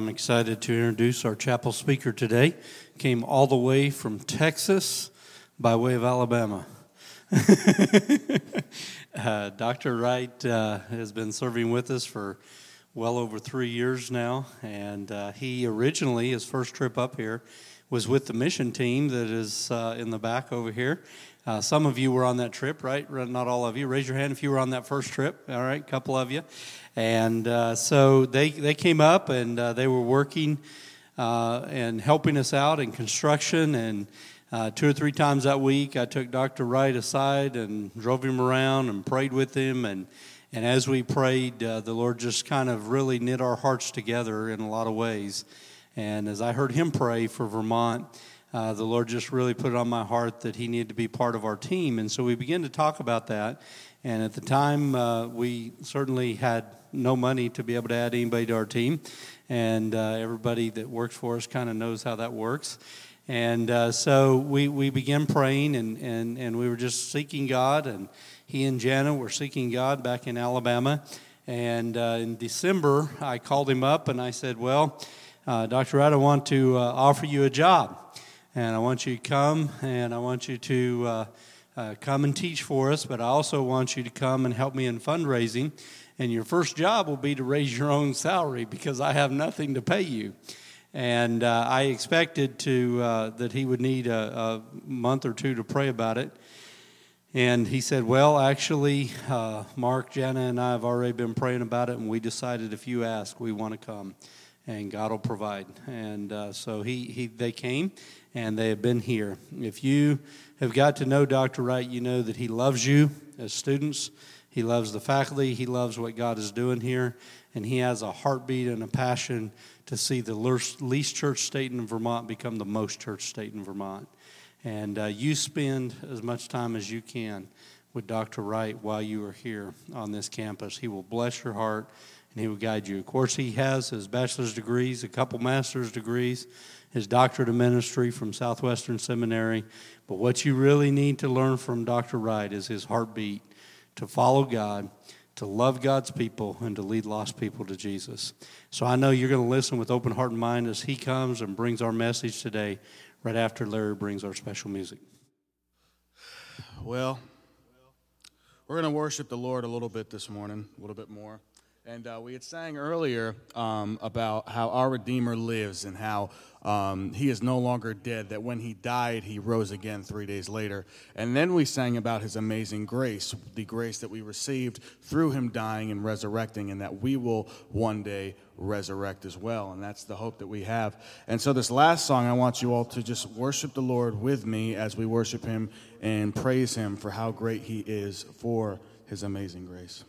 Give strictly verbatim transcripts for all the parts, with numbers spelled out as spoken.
excited to introduce our chapel speaker today. Came all the way from Texas by way of Alabama. uh, Doctor Wright uh, has been serving with us for well over three years now, and uh, he originally, his first trip up here, was with the mission team that is uh, in the back over here. Uh, some of you were on that trip, right? Not all of you. Raise your hand if you were on that first trip. All right, a couple of you. And uh, so they, they came up, and uh, they were working uh, and helping us out in construction. And uh, two or three times that week, I took Doctor Wright aside and drove him around and prayed with him. And, and as we prayed, uh, the Lord just kind of really knit our hearts together in a lot of ways. And as I heard him pray for Vermont, Uh, the Lord just really put it on my heart that he needed to be part of our team. And so we began to talk about that. And at the time, uh, we certainly had no money to be able to add anybody to our team. And uh, everybody that works for us kind of knows how that works. And uh, so we, we began praying, and, and, and we were just seeking God. And he and Jana were seeking God back in Alabama. And uh, in December, I called him up, and I said, well, uh, Doctor Wright, I want to uh, offer you a job. And I want you to come, and I want you to uh, uh, come and teach for us, but I also want you to come and help me in fundraising. And your first job will be to raise your own salary because I have nothing to pay you. And uh, I expected to uh, that he would need a, a month or two to pray about it. And he said, well, actually, uh, Mark, Jana, and I have already been praying about it, and we decided if you ask, we want to come, and God will provide. And uh, so he, he they came. And they have been here. If you have got to know Doctor Wright, you know that he loves you as students. He loves the faculty. He loves what God is doing here. And he has a heartbeat and a passion to see the least church state in Vermont become the most church state in Vermont. And uh, you spend as much time as you can with Doctor Wright while you are here on this campus. He will bless your heart, and he will guide you. Of course, he has his bachelor's degrees, a couple master's degrees, his doctorate of ministry from Southwestern Seminary. But what you really need to learn from Doctor Wright is his heartbeat to follow God, to love God's people, and to lead lost people to Jesus. So I know you're going to listen with open heart and mind as he comes and brings our message today, right after Larry brings our special music. Well, we're going to worship the Lord a little bit this morning, a little bit more. And uh, we had sang earlier um, about how our Redeemer lives and how um, he is no longer dead, that when he died, he rose again three days later. And then we sang about his amazing grace, the grace that we received through him dying and resurrecting, and that we will one day resurrect as well. And that's the hope that we have. And so this last song, I want you all to just worship the Lord with me as we worship him and praise him for how great he is, for his amazing grace.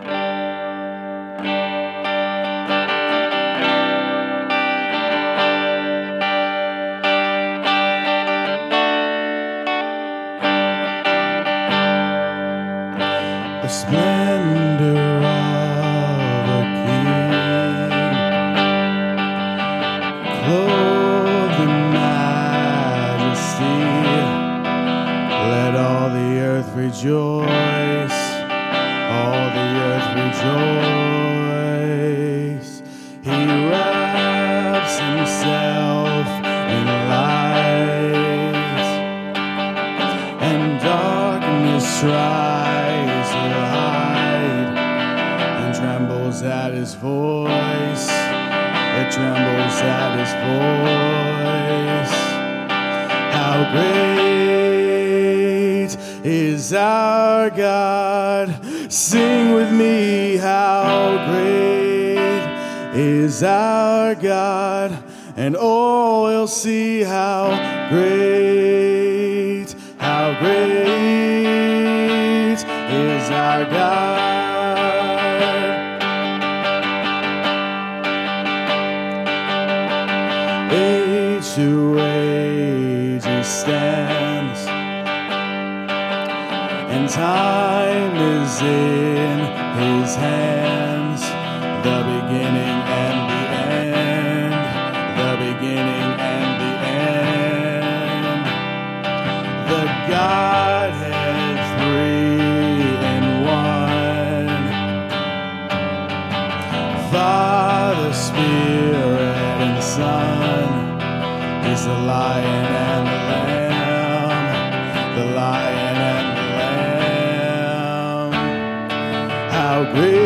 The splendor of a king, clothed in majesty, let all the earth rejoice, all the earth rejoice. He wraps himself in light, and darkness tries to hide, and trembles at his voice, it trembles at his voice. How great is our God? Sing with me, how great is our God, and all will see how great, how great is our God. Age to age he stands, and time is in his hands, the beginning and the end, the beginning and the end. The Godhead three in one, Father, Spirit, Spirit and the Son. He's the Lion and the Lamb, the Lion and the Lamb. How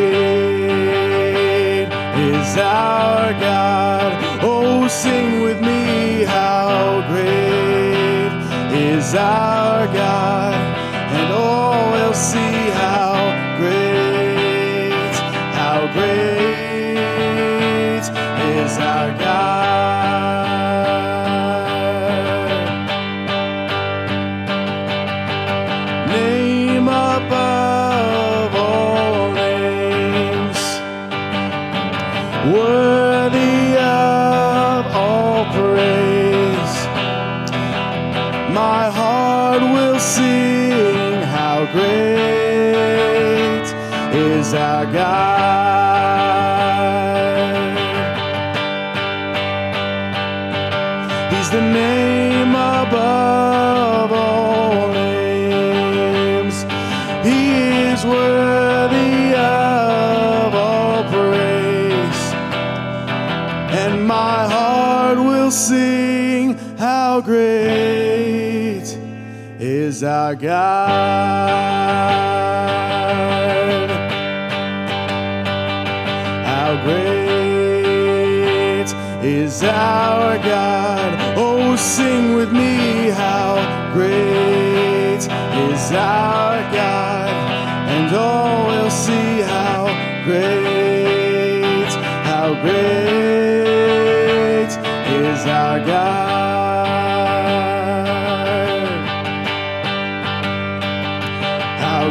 great is our God. Oh, sing with me, how great is our God. And all will see how great, how great is our God. Name above all names, worthy of all praise. My heart will sing, how great is our God. He's the name above all names. He is worthy of all praise. And my heart will sing, how great is our God. How great is our God. Oh, sing with me, how great is our God. And all will see how great, how great is our God. How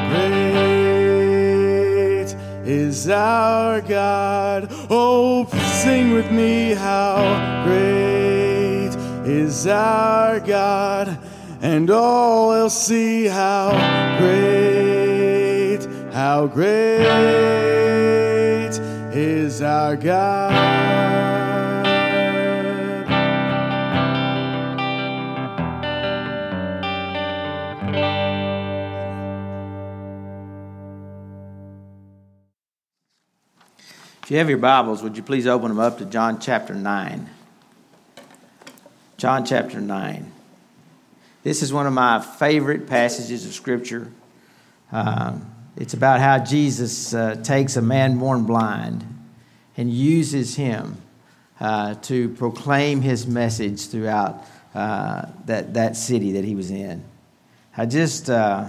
great is our God. Oh, sing with me, how great is our God. And all will see how great, how great is our God. If you have your Bibles, would you please open them up to John chapter nine? John chapter nine. This is one of my favorite passages of Scripture. Um, it's about how Jesus uh, takes a man born blind and uses him uh, to proclaim his message throughout uh, that, that city that he was in. I just uh,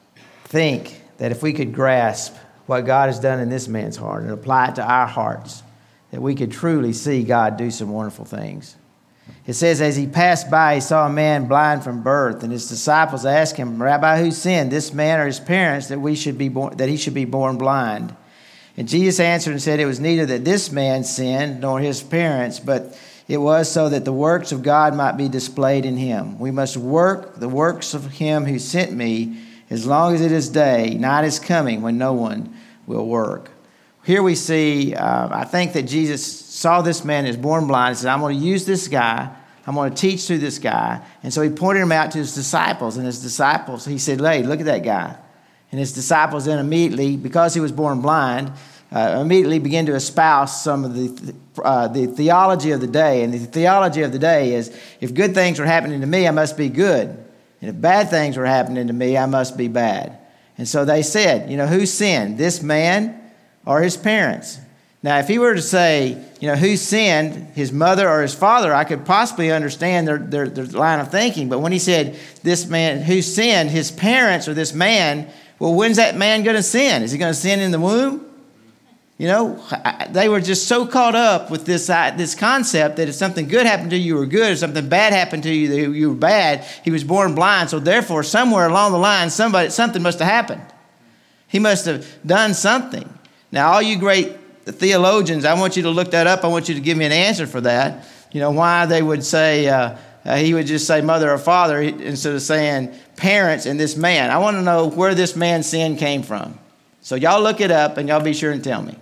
think that if we could grasp what God has done in this man's heart and apply it to our hearts, that we could truly see God do some wonderful things. It says, as he passed by, he saw a man blind from birth, and his disciples asked him, Rabbi, who sinned, this man or his parents, that we should be born, that he should be born blind? And Jesus answered and said, it was neither that this man sinned nor his parents, but it was so that the works of God might be displayed in him. We must work the works of him who sent me as long as it is day. Night is coming when no one will work. Here we see, uh, I think that Jesus saw this man as born blind and said, I'm going to use this guy. I'm going to teach through this guy. And so he pointed him out to his disciples. And his disciples, he said, hey, look at that guy. And his disciples then immediately, because he was born blind, uh, immediately began to espouse some of the uh, the theology of the day. And the theology of the day is, if good things are happening to me, I must be good. And if bad things are happening to me, I must be bad. And so they said, you know, who sinned, this man or his parents? Now, if he were to say, you know, who sinned, his mother or his father, I could possibly understand their, their, their line of thinking. But when he said, this man, who sinned, his parents or this man, well, when's that man going to sin? Is he going to sin in the womb? You know, they were just so caught up with this uh, this concept that if something good happened to you, you were good. If something bad happened to you, that you were bad. He was born blind, so therefore, somewhere along the line, somebody something must have happened. He must have done something. Now, all you great theologians, I want you to look that up. I want you to give me an answer for that. You know, why they would say, uh, uh, he would just say mother or father instead of saying parents and this man. I want to know where this man's sin came from. So y'all look it up and y'all be sure and tell me.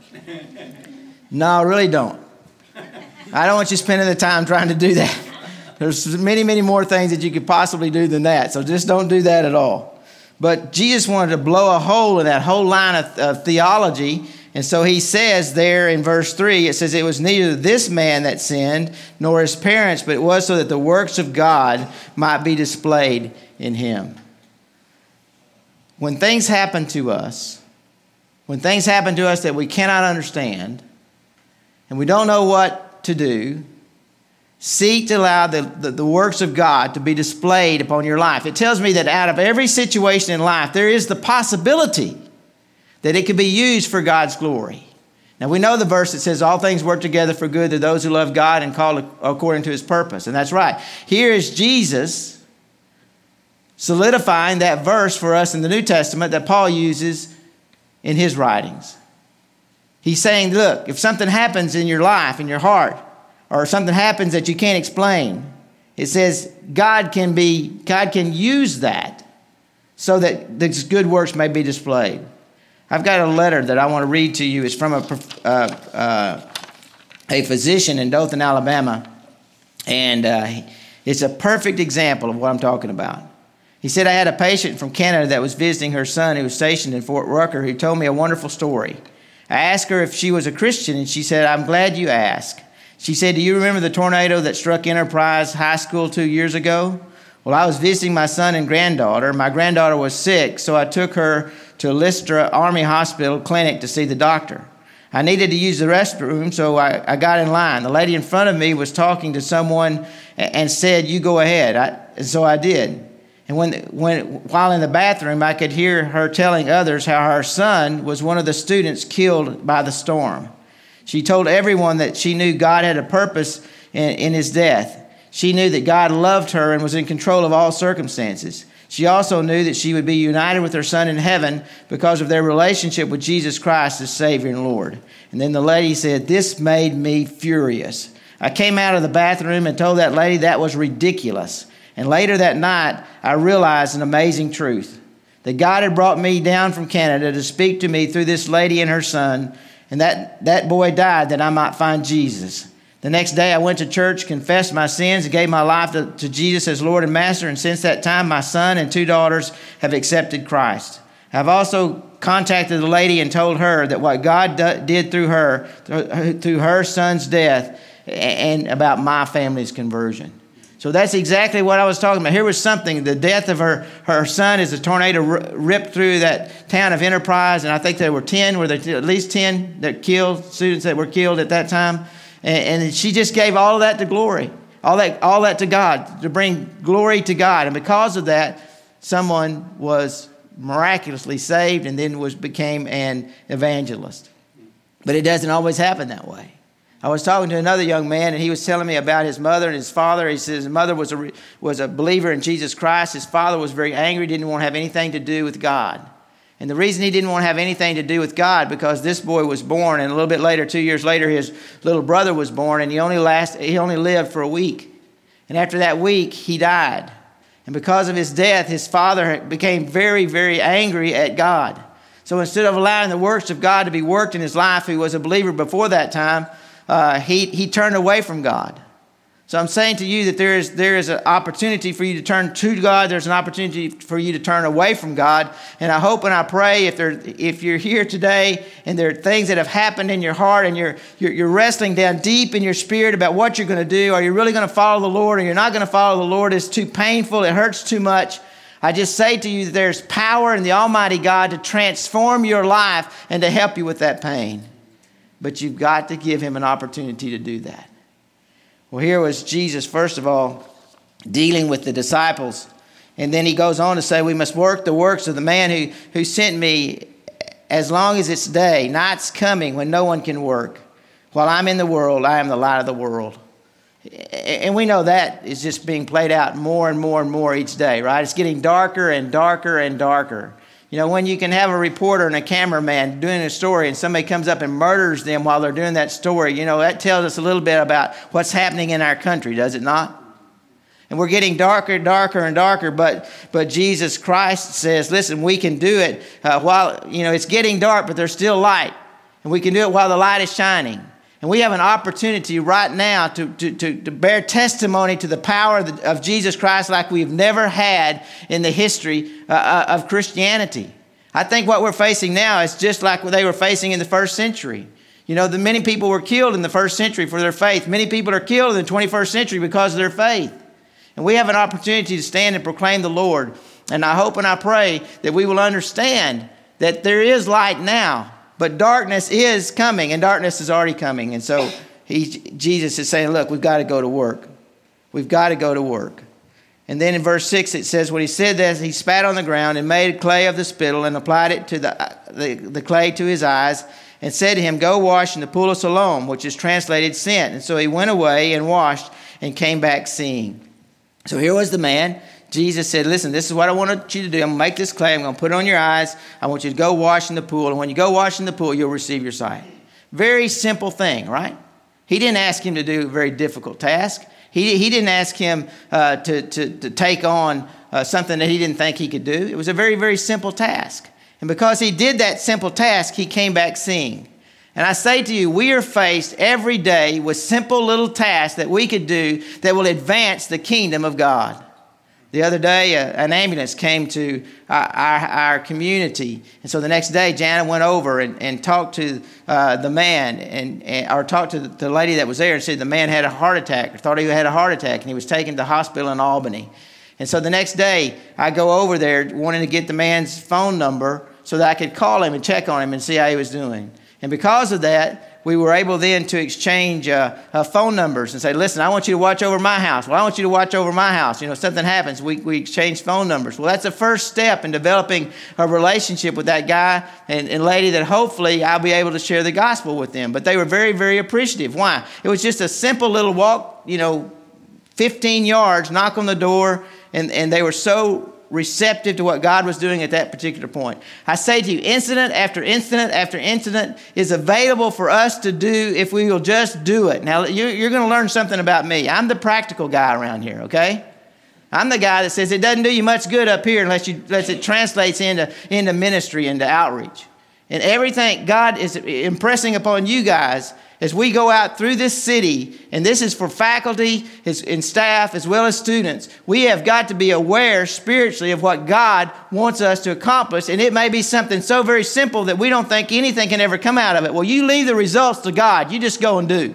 No, really don't. I don't want you spending the time trying to do that. There's many, many more things that you could possibly do than that. So just don't do that at all. But Jesus wanted to blow a hole in that whole line of, of theology And so he says there in verse three, it says, it was neither this man that sinned, nor his parents, but it was so that the works of God might be displayed in him. When things happen to us, when things happen to us that we cannot understand, and we don't know what to do, seek to allow the, the, the works of God to be displayed upon your life. It tells me that out of every situation in life, there is the possibility that it could be used for God's glory. Now, we know the verse that says all things work together for good to those who love God and called according to his purpose. And that's right. Here is Jesus solidifying that verse for us in the New Testament that Paul uses in his writings. He's saying, look, if something happens in your life, in your heart, or something happens that you can't explain, it says God can be, God can use that so that these good works may be displayed. I've got a letter that I want to read to you. It's from a, uh, uh, a physician in Dothan, Alabama. And uh, it's a perfect example of what I'm talking about. He said, I had a patient from Canada that was visiting her son who was stationed in Fort Rucker who told me a wonderful story. I asked her if she was a Christian, and she said, I'm glad you asked. She said, do you remember the tornado that struck Enterprise High School two years ago? Well, I was visiting my son and granddaughter. My granddaughter was sick, so I took her to Lystra Army Hospital clinic to see the doctor. I needed to use the restroom, so I, I got in line. The lady in front of me was talking to someone and, and said, you go ahead. I, and so I did. And when, when, while in the bathroom, I could hear her telling others how her son was one of the students killed by the storm. She told everyone that she knew God had a purpose in, in his death. She knew that God loved her and was in control of all circumstances. She also knew that she would be united with her son in heaven because of their relationship with Jesus Christ as Savior and Lord. And then the lady said, this made me furious. I came out of the bathroom and told that lady that was ridiculous. And later that night, I realized an amazing truth, that God had brought me down from Canada to speak to me through this lady and her son, and that, that boy died that I might find Jesus. The next day I went to church, confessed my sins, and gave my life to, to Jesus as Lord and Master. And since that time, my son and two daughters have accepted Christ. I've also contacted the lady and told her that what God do, did through her, through her son's death, and about my family's conversion. So that's exactly what I was talking about. Here was something, the death of her, her son as a tornado r- ripped through that town of Enterprise. And I think there were ten, were there at least ten that killed, students that were killed at that time. And, and she just gave all of that to glory, all that, all that to God, to bring glory to God. And because of that, someone was miraculously saved and then was became an evangelist. But it doesn't always happen that way. I was talking to another young man, and he was telling me about his mother and his father. He says his mother was a, was a believer in Jesus Christ. His father was very angry, didn't want to have anything to do with God. And the reason he didn't want to have anything to do with God, because this boy was born, and a little bit later, two years later, his little brother was born, and he only last, he only lived for a week. And after that week, he died. And because of his death, his father became very, very angry at God. So instead of allowing the works of God to be worked in his life, he was a believer before that time, Uh, he, he turned away from God. So I'm saying to you that there is there is an opportunity for you to turn to God. There's an opportunity for you to turn away from God. And I hope and I pray if there if you're here today and there are things that have happened in your heart and you're you're, you're wrestling down deep in your spirit about what you're going to do, are you really going to follow the Lord, or you're not going to follow the Lord? It's too painful. It hurts too much. I just say to you that there's power in the Almighty God to transform your life and to help you with that pain. But you've got to give him an opportunity to do that. Well, here was Jesus, first of all, dealing with the disciples. And then he goes on to say, we must work the works of the man who, who sent me as long as it's day. Night's coming when no one can work. While I'm in the world, I am the light of the world. And we know that is just being played out more and more and more each day, right? It's getting darker and darker and darker. You know, when you can have a reporter and a cameraman doing a story and somebody comes up and murders them while they're doing that story, you know, that tells us a little bit about what's happening in our country, does it not? And we're getting darker, darker, and darker, but but Jesus Christ says, listen, we can do it uh, while, you know, it's getting dark, but there's still light. And we can do it while the light is shining. And we have an opportunity right now to, to, to, to bear testimony to the power of, the, of Jesus Christ like we've never had in the history uh, of Christianity. I think what we're facing now is just like what they were facing in the first century. You know, the many people were killed in the first century for their faith. Many people are killed in the twenty-first century because of their faith. And we have an opportunity to stand and proclaim the Lord. And I hope and I pray that we will understand that there is light now, but darkness is coming, and darkness is already coming. And so he, Jesus is saying, look, we've got to go to work. We've got to go to work. And then in verse six it says, when he said that, he spat on the ground and made clay of the spittle and applied it to the, the, the clay to his eyes and said to him, go wash in the pool of Siloam, which is translated sent. And so he went away and washed and came back seeing. So here was the man. Jesus said, listen, this is what I want you to do. I'm going to make this clay. I'm going to put it on your eyes. I want you to go wash in the pool. And when you go wash in the pool, you'll receive your sight. Very simple thing, right? He didn't ask him to do a very difficult task. He, he didn't ask him uh, to, to, to take on uh, something that he didn't think he could do. It was a very, very simple task. And because he did that simple task, he came back seeing. And I say to you, we are faced every day with simple little tasks that we could do that will advance the kingdom of God. The other day, uh, an ambulance came to our, our, our community. And so the next day, Janet went over and, and talked to uh, the man, and, and or talked to the, the lady that was there and said the man had a heart attack, or thought he had a heart attack, and he was taken to the hospital in Albany. And so the next day, I go over there wanting to get the man's phone number so that I could call him and check on him and see how he was doing. And because of that, we were able then to exchange uh, uh, phone numbers and say, listen, I want you to watch over my house. Well, I want you to watch over my house. You know, if something happens, we, we exchange phone numbers. Well, that's the first step in developing a relationship with that guy and, and lady that hopefully I'll be able to share the gospel with them. But they were very, very appreciative. Why? It was just a simple little walk, you know, fifteen yards, knock on the door, and, and they were so receptive to what God was doing at that particular point. I say to you, incident after incident after incident is available for us to do if we will just do it. Now, you're, you're going to learn something about me. I'm the practical guy around here, okay? I'm the guy that says it doesn't do you much good up here unless, you, unless it translates into, into ministry, into outreach. And everything God is impressing upon you guys as we go out through this city, and this is for faculty and staff as well as students, we have got to be aware spiritually of what God wants us to accomplish. And it may be something so very simple that we don't think anything can ever come out of it. Well, you leave the results to God. You just go and do.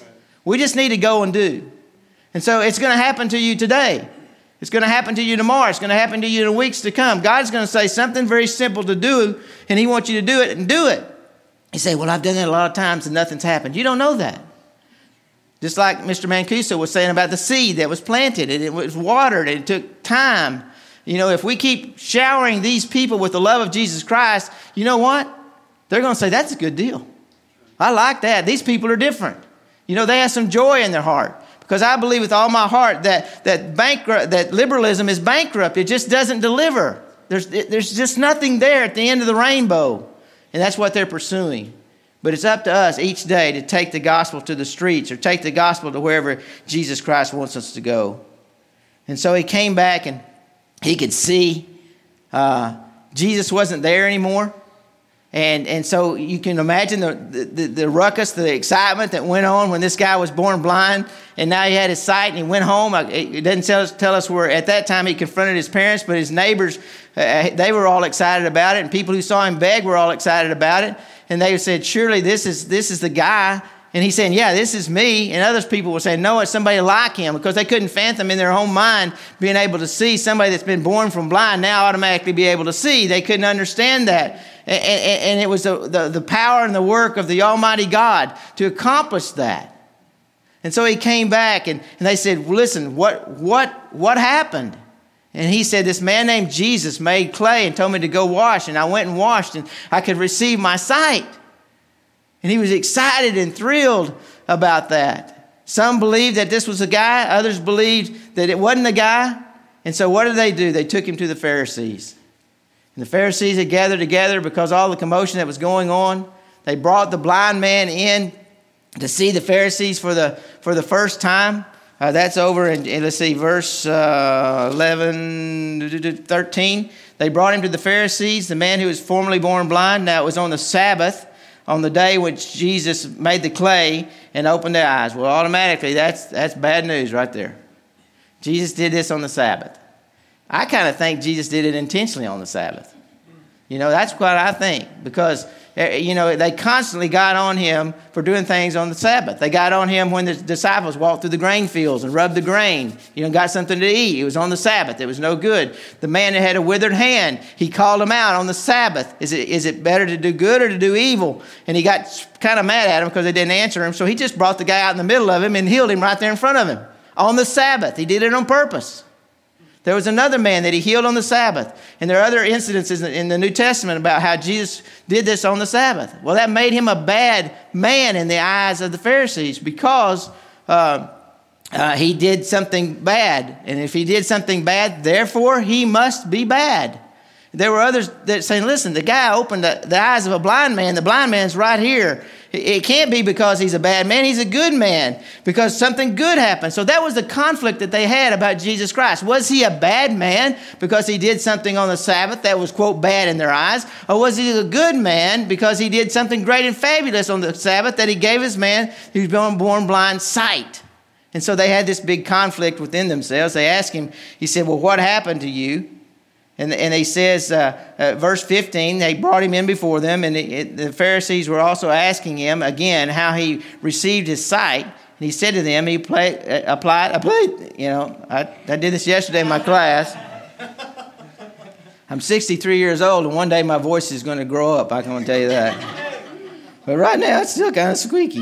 We just need to go and do. And so it's going to happen to you today. It's going to happen to you tomorrow. It's going to happen to you in the weeks to come. God's going to say something very simple to do, and he wants you to do it and do it. You say, well, I've done that a lot of times and nothing's happened. You don't know that. Just like Mister Mancuso was saying about the seed that was planted and it was watered and it took time. You know, if we keep showering these people with the love of Jesus Christ, you know what? They're going to say, that's a good deal. I like that. These people are different. You know, they have some joy in their heart. Because I believe with all my heart that that bankrupt, that liberalism is bankrupt. It just doesn't deliver. There's, it, there's just nothing there at the end of the rainbow. And that's what they're pursuing. But it's up to us each day to take the gospel to the streets or take the gospel to wherever Jesus Christ wants us to go. And so he came back and he could see uh, Jesus wasn't there anymore. And and so you can imagine the, the, the ruckus, the excitement that went on when this guy was born blind. And now he had his sight and he went home. It doesn't tell us, tell us where at that time he confronted his parents, but his neighbors, uh, they were all excited about it. And people who saw him beg were all excited about it. And they said, surely this is this is the guy. And he's saying, yeah, this is me. And other people were saying, no, it's somebody like him, because they couldn't fathom in their own mind being able to see somebody that's been born from blind now automatically be able to see. They couldn't understand that. And, and, and it was the, the, the power and the work of the Almighty God to accomplish that. And so he came back and, and they said, well, listen, what, what, what happened? And he said, this man named Jesus made clay and told me to go wash. And I went and washed and I could receive my sight. And he was excited and thrilled about that. Some believed that this was a guy. Others believed that it wasn't a guy. And so what did they do? They took him to the Pharisees. And the Pharisees had gathered together because all the commotion that was going on. They brought the blind man in to see the Pharisees for the for the first time. Uh, that's over in, in, let's see, verse uh, eleven, thirteen. They brought him to the Pharisees, the man who was formerly born blind. Now it was on the Sabbath, on the day which Jesus made the clay and opened their eyes. Well, automatically, that's that's bad news right there. Jesus did this on the Sabbath. I kind of think Jesus did it intentionally on the Sabbath. You know, that's what I think, because, you know, they constantly got on him for doing things on the Sabbath. They got on him when the disciples walked through the grain fields and rubbed the grain, you know, got something to eat. It was on the Sabbath. It was no good. The man that had a withered hand, he called him out on the Sabbath. Is it is it better to do good or to do evil? And he got kind of mad at him because they didn't answer him. So he just brought the guy out in the middle of him and healed him right there in front of him on the Sabbath. He did it on purpose. There was another man that he healed on the Sabbath. And there are other incidences in the New Testament about how Jesus did this on the Sabbath. Well, that made him a bad man in the eyes of the Pharisees because uh, uh, he did something bad. And if he did something bad, therefore he must be bad. There were others that saying, listen, the guy opened the, the eyes of a blind man. The blind man's right here. It can't be because he's a bad man. He's a good man because something good happened. So that was the conflict that they had about Jesus Christ. Was he a bad man because he did something on the Sabbath that was, quote, bad in their eyes? Or was he a good man because he did something great and fabulous on the Sabbath that he gave his man who's been born blind sight? And so they had this big conflict within themselves. They asked him, he said, well, what happened to you? And, and he says, uh, uh, verse fifteen, they brought him in before them, and it, it, the Pharisees were also asking him again how he received his sight. And he said to them, he play, uh, applied, applied, you know, I, I did this yesterday in my class. I'm sixty-three years old, and one day my voice is going to grow up, I can tell you that. But right now, it's still kind of squeaky.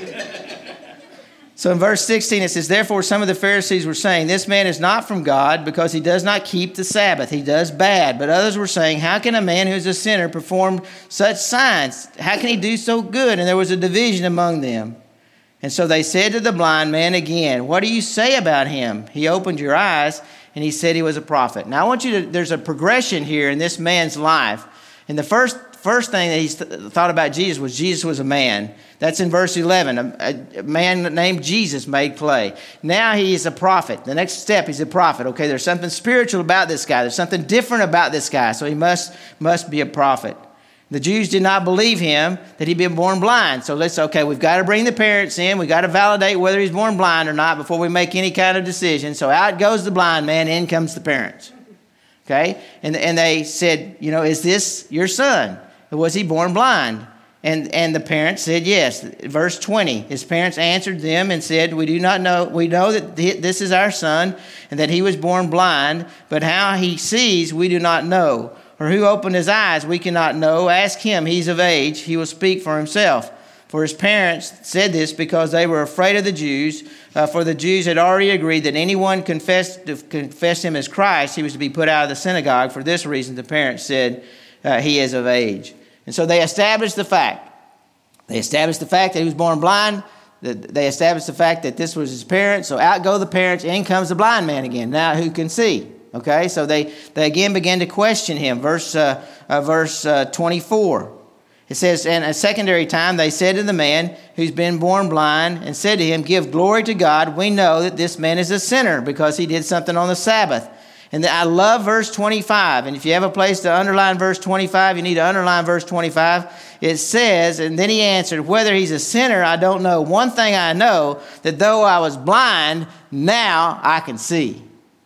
So in verse sixteen, it says, therefore some of the Pharisees were saying, this man is not from God because he does not keep the Sabbath. He does bad. But others were saying, how can a man who is a sinner perform such signs? How can he do so good? And there was a division among them. And so they said to the blind man again, what do you say about him? He opened your eyes, and he said he was a prophet. Now I want you to, there's a progression here in this man's life. And the first First thing that he th- thought about Jesus was Jesus was a man. That's in verse eleven. A, a man named Jesus made clay. Now he is a prophet. The next step, he's a prophet. Okay, there's something spiritual about this guy. There's something different about this guy. So he must, must be a prophet. The Jews did not believe him that he'd been born blind. So let's, okay, we've got to bring the parents in. We've got to validate whether he's born blind or not before we make any kind of decision. So out goes the blind man, in comes the parents. Okay, and, and they said, you know, is this your son? Was he born blind? And and the parents said yes. Verse twenty, his parents answered them and said, we do not know. We know that this is our son and that he was born blind, but how he sees we do not know. Or who opened his eyes we cannot know. Ask him, he's of age. He will speak for himself. For his parents said this because they were afraid of the Jews. Uh, for the Jews had already agreed that anyone confessed to confess him as Christ, he was to be put out of the synagogue. For this reason, the parents said uh, he is of age. And so they established the fact. They established the fact that he was born blind. They established the fact that this was his parents. So out go the parents, in comes the blind man again. Now who can see? Okay, so they, they again began to question him. Verse uh, uh, verse uh, twenty-four. It says, and a secondary time they said to the man who's been born blind and said to him, give glory to God. We know that this man is a sinner because he did something on the Sabbath. And I love verse twenty-five. And if you have a place to underline verse twenty-five, you need to underline verse twenty-five. It says, and then he answered, whether he's a sinner, I don't know. One thing I know, that though I was blind, now I can see.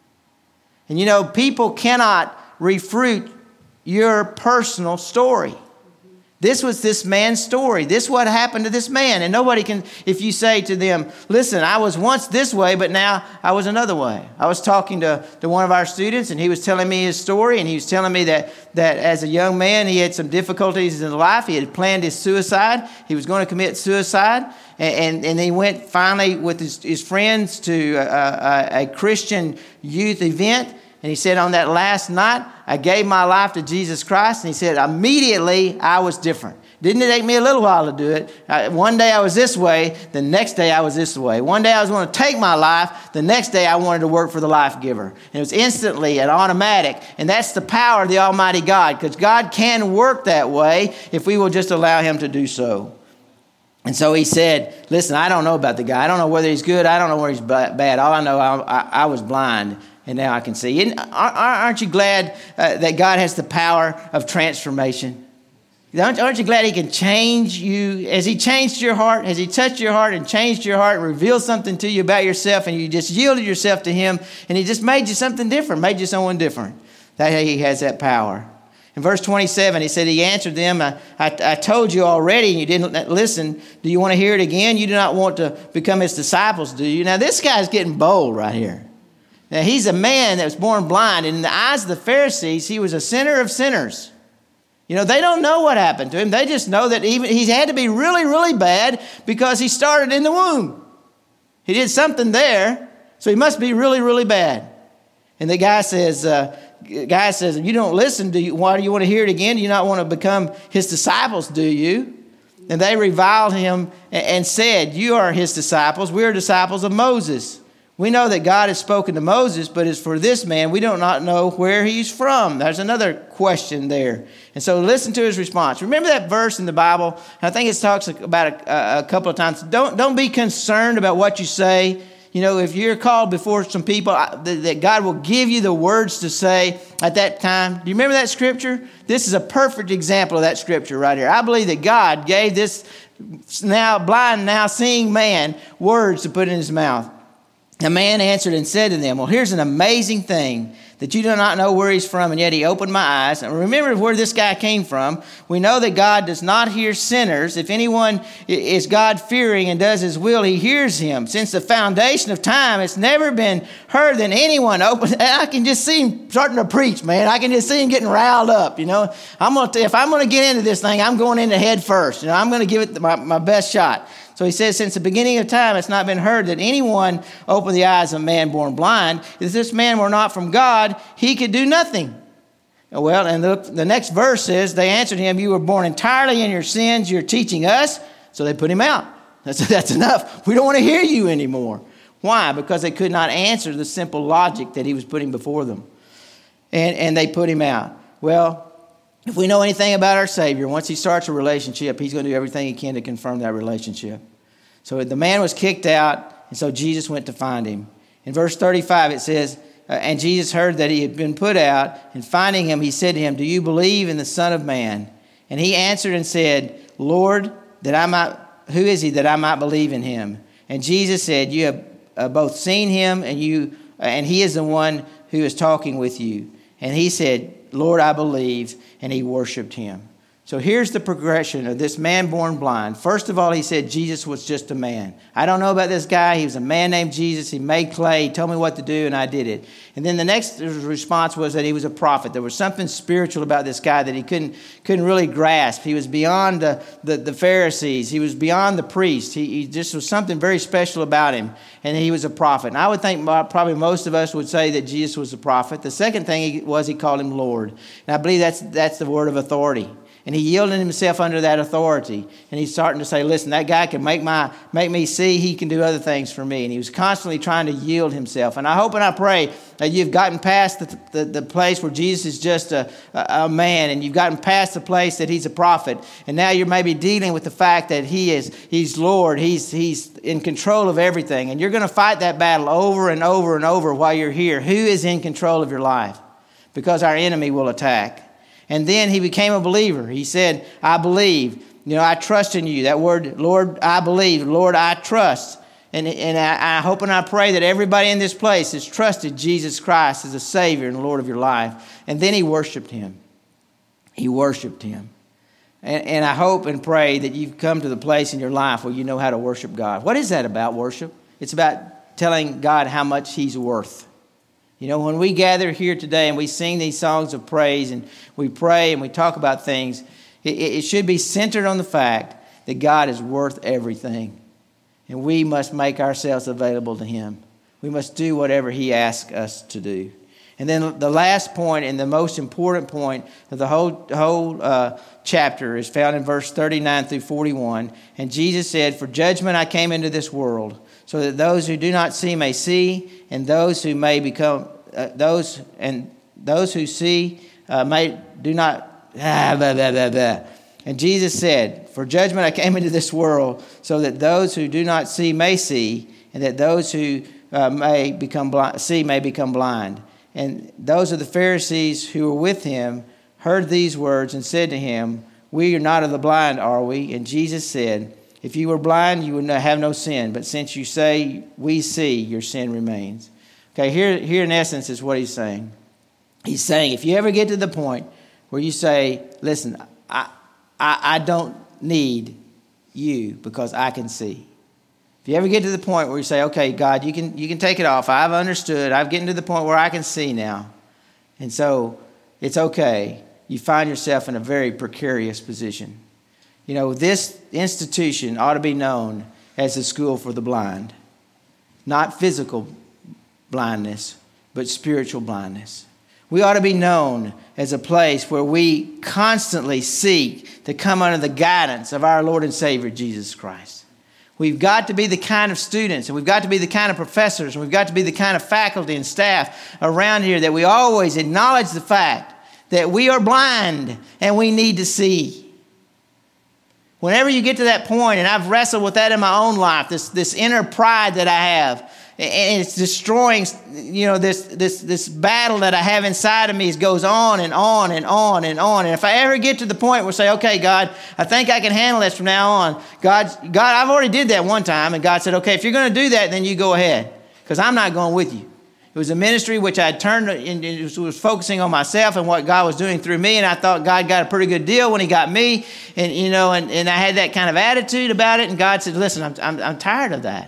And you know, people cannot refute your personal story. This was this man's story. This is what happened to this man. And nobody can, if you say to them, listen, I was once this way, but now I was another way. I was talking to, to one of our students, and he was telling me his story, and he was telling me that, that as a young man, he had some difficulties in life. He had planned his suicide. He was going to commit suicide. And, and, and he went finally with his, his friends to a, a, a Christian youth event. And he said, on that last night, I gave my life to Jesus Christ. And he said, immediately I was different. Didn't it take me a little while to do it? I, one day I was this way. The next day I was this way. One day I was going to take my life. The next day I wanted to work for the life giver. And it was instantly and automatic. And that's the power of the Almighty God. Because God can work that way if we will just allow him to do so. And so he said, listen, I don't know about the guy. I don't know whether he's good. I don't know whether he's bad. All I know, I, I, I was blind. And now I can see. And aren't you glad uh, that God has the power of transformation? Aren't you glad he can change you? Has he changed your heart? Has he touched your heart and changed your heart and revealed something to you about yourself, and you just yielded yourself to him, and he just made you something different, made you someone different? That he has that power. In verse twenty-seven, he said, he answered them, I, I, I told you already and you didn't listen. Do you want to hear it again? You do not want to become his disciples, do you? Now, this guy's getting bold right here. Now, he's a man that was born blind. And in the eyes of the Pharisees, he was a sinner of sinners. You know, they don't know what happened to him. They just know that even he had to be really, really bad because he started in the womb. He did something there, so he must be really, really bad. And the guy says, uh, guy says, you don't listen. Do you, why do you want to hear it again? Do you not want to become his disciples, do you? And they reviled him and said, you are his disciples. We are disciples of Moses. We know that God has spoken to Moses, but as for this man, we do not know where he's from. There's another question there. And so listen to his response. Remember that verse in the Bible? I think it talks about a, a couple of times. Don't, don't be concerned about what you say. You know, if you're called before some people, that God will give you the words to say at that time. Do you remember that scripture? This is a perfect example of that scripture right here. I believe that God gave this now blind, now seeing man words to put in his mouth. The man answered and said to them, well, here's an amazing thing, that you do not know where he's from, and yet he opened my eyes. And remember where this guy came from. We know that God does not hear sinners. If anyone is God-fearing and does his will, he hears him. Since the foundation of time, it's never been heard that anyone opened. And I can just see him starting to preach, man. I can just see him getting riled up, you know. I'm gonna t- if I'm going to get into this thing, I'm going into head first. You know, I'm going to give it my, my best shot. So he says, since the beginning of time, it's not been heard that anyone opened the eyes of a man born blind. If this man were not from God, he could do nothing. Well, and the, the next verse says, they answered him, you were born entirely in your sins. You're teaching us. So they put him out. That's, that's enough. We don't want to hear you anymore. Why? Because they could not answer the simple logic that he was putting before them. And, and they put him out. Well, if we know anything about our Savior, once he starts a relationship, he's going to do everything he can to confirm that relationship. So the man was kicked out, and so Jesus went to find him. In verse thirty-five, it says, uh, and Jesus heard that he had been put out, and finding him, he said to him, do you believe in the Son of Man? And he answered and said, Lord, that I might, who is he that I might believe in him? And Jesus said, you have uh, both seen him, and you, uh, and he is the one who is talking with you. And he said, Lord, I believe, and he worshiped him. So here's the progression of this man born blind. First of all, he said Jesus was just a man. I don't know about this guy. He was a man named Jesus. He made clay. He told me what to do, and I did it. And then the next response was that he was a prophet. There was something spiritual about this guy that he couldn't couldn't really grasp. He was beyond the, the, the Pharisees. He was beyond the priests. He, he just was something very special about him, and he was a prophet. And I would think probably most of us would say that Jesus was a prophet. The second thing he was, he called him Lord. And I believe that's that's the word of authority. And he yielded himself under that authority. And he's starting to say, listen, that guy can make my make me see. He can do other things for me. And he was constantly trying to yield himself. And I hope and I pray that you've gotten past the, the, the place where Jesus is just a, a man. And you've gotten past the place that he's a prophet. And now you're maybe dealing with the fact that he is he's Lord. He's, he's in control of everything. And you're going to fight that battle over and over and over while you're here. Who is in control of your life? Because our enemy will attack. And then he became a believer. He said, I believe. You know, I trust in you. That word, Lord, I believe. Lord, I trust. And, and I, I hope and I pray that everybody in this place has trusted Jesus Christ as a Savior and Lord of your life. And then he worshiped him. He worshiped him. And, and I hope and pray that you've come to the place in your life where you know how to worship God. What is that about, worship? It's about telling God how much he's worth. You know, when we gather here today and we sing these songs of praise and we pray and we talk about things, it, it should be centered on the fact that God is worth everything. And we must make ourselves available to him. We must do whatever he asks us to do. And then the last point and the most important point of the whole, whole uh, chapter is found in verse thirty-nine through forty-one. And Jesus said, for judgment I came into this world, so that those who do not see may see, and those who may become uh, those and those who see uh, may do not. Ah, blah, blah, blah, blah. And Jesus said, for judgment I came into this world, so that those who do not see may see, and that those who uh, may become blind, see may become blind. And those of the Pharisees who were with him heard these words and said to him, we are not of the blind, are we? And Jesus said, if you were blind, you would have no sin. But since you say, we see, your sin remains. Okay, here, here in essence is what he's saying. He's saying, if you ever get to the point where you say, listen, I, I, I don't need you because I can see. If you ever get to the point where you say, okay, God, you can you can take it off. I've understood. I've gotten to the point where I can see now. And so it's okay. You find yourself in a very precarious position. You know, this institution ought to be known as a school for the blind. Not physical blindness, but spiritual blindness. We ought to be known as a place where we constantly seek to come under the guidance of our Lord and Savior, Jesus Christ. We've got to be the kind of students, and we've got to be the kind of professors, and we've got to be the kind of faculty and staff around here that we always acknowledge the fact that we are blind and we need to see. Whenever you get to that point, and I've wrestled with that in my own life, this, this inner pride that I have, and it's destroying, you know, this this this battle that I have inside of me goes on and on and on and on. And if I ever get to the point where I say, okay, God, I think I can handle this from now on. God, God, I've already did that one time. And God said, okay, if you're going to do that, then you go ahead, because I'm not going with you. It was a ministry which I turned and it was focusing on myself and what God was doing through me. And I thought God got a pretty good deal when he got me. And, you know, and, and I had that kind of attitude about it. And God said, listen, I'm, I'm, I'm tired of that.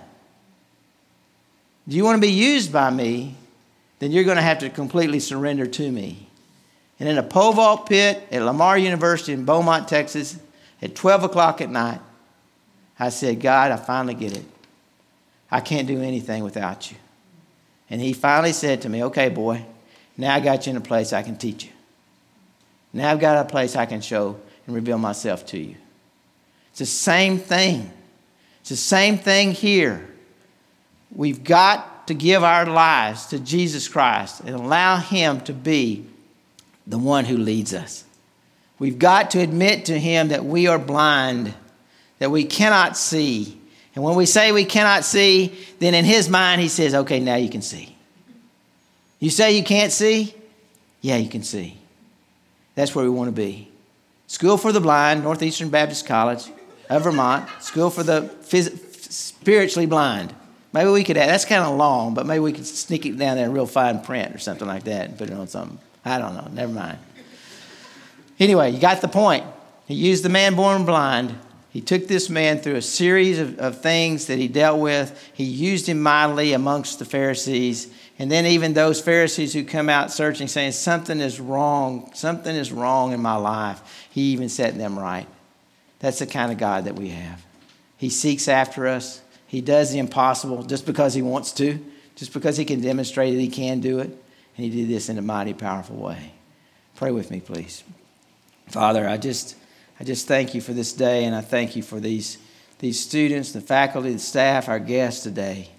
Do you want to be used by me? Then you're going to have to completely surrender to me. And in a pole vault pit at Lamar University in Beaumont, Texas, at twelve o'clock at night, I said, God, I finally get it. I can't do anything without you. And he finally said to me, okay, boy, now I got you in a place I can teach you. Now I've got a place I can show and reveal myself to you. It's the same thing. It's the same thing here. We've got to give our lives to Jesus Christ and allow him to be the one who leads us. We've got to admit to him that we are blind, that we cannot see. And when we say we cannot see, then in his mind he says, okay, now you can see. You say you can't see? Yeah, you can see. That's where we want to be. School for the Blind, Northeastern Baptist College of Vermont. School for the phys- spiritually blind. Maybe we could add, that's kind of long, but maybe we could sneak it down there in real fine print or something like that and put it on something. I don't know. Never mind. Anyway, you got the point. He used the man born blind. He took this man through a series of, of things that he dealt with. He used him mightily amongst the Pharisees. And then even those Pharisees who come out searching, saying, something is wrong. Something is wrong in my life. He even set them right. That's the kind of God that we have. He seeks after us. He does the impossible just because he wants to, just because he can demonstrate that he can do it. And he did this in a mighty, powerful way. Pray with me, please. Father, I just I just thank you for this day, and I thank you for these, these students, the faculty, the staff, our guests today.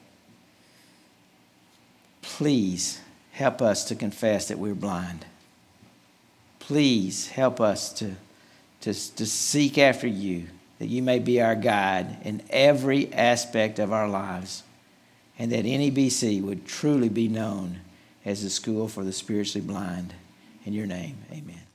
Please help us to confess that we're blind. Please help us to, to, to seek after you, that you may be our guide in every aspect of our lives, and that N E B C would truly be known as a school for the spiritually blind. In your name, amen.